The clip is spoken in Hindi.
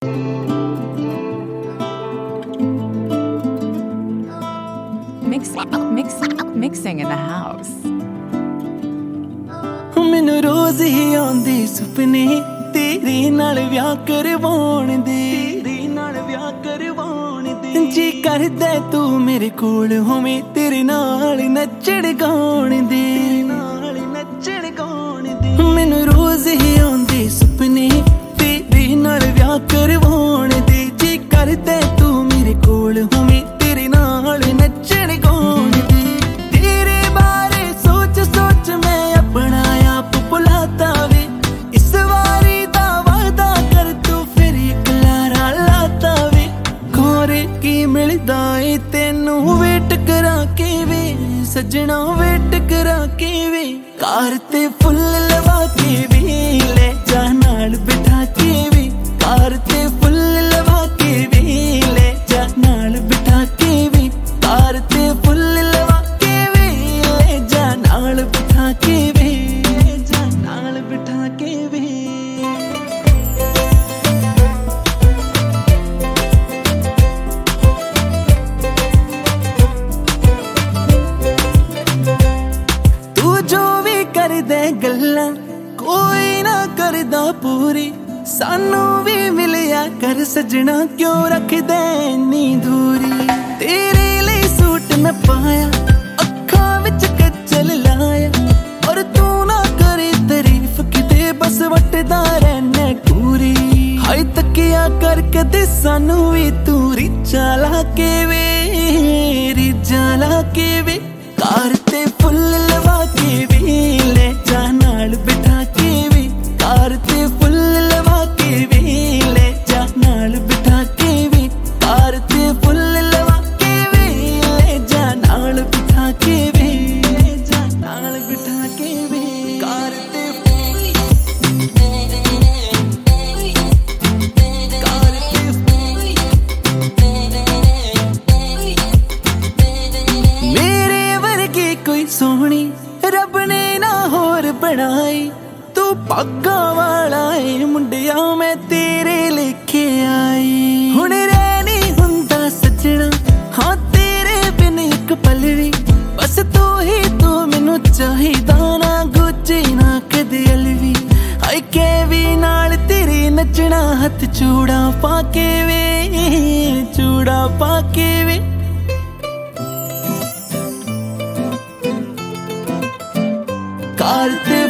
Mixing in the house. मैनू रोज ही आंदी सुपने तेरे नाल व्याह करवाउण दे, जी करदा तू मेरे कोल होवें तेरे नाल नच्चण गाउण दे, मैनू रोज ही आंदी सुपने तेरे नाल व्याह करवाउण दे, जी करदा तू मेरे कोल होवें तेरे नाल नच्चण गाउण दे। तेरे बारे सोच सोच मैं अपना आप भुलाता वे, इस वारी दा वादा कर तू फिर एक लारा लाता वे। खोरे की मिलदा ए तेनू वेट करा के वे, सजना वेट करा के वे। कार ते फुल लवा के वे, ले जा नाल बिठा के वे। कार ते फुल लवा के वे, ले जा नाल बिठा के वे। कार ते फुल लवा के वे, ले जा नाल बिठा के वे, ले जा नाल बिठा के वे। तू जो भी कर दे गल्लां कोई ना करदा पूरी, सानू भी मिलिया कर सजना क्यों रख दे इन्नी दूरी। तेरे लिए सूट मैं पाया अखां विच कज्जल लाया, और तू ना करे तारीफ किते बस वटदा रहना पूरी। हाय तकिया कर कदे सानू भी तू रिचा ला के वे, रिचा ला के वे। कार ते फुल लवा के वे, ले जा नाल बिठा के वे। कार ते फुल लवा के वे, ले जा नाल बिठा के वे। कार ते फुल लवा के वे, ले जा नाल बिठा के वे, ले जा नाल बिठा के वे। कार ते मेरे वर्गी कोई सोहनी रब ने ना होर बनाई, तू पागा वाला है मुंडिया मैं तेरे लेके आई। हुण रहनी हुंदा सजना हाँ तेरे बिन एक पल भी, बस तू ही तू मैनू चाहिदा ना गुजे ना कदे अलवी। हाय कैवी नाल तेरे नचना हथ चूड़ा पाके वे, चूड़ा पाके वे। कार ते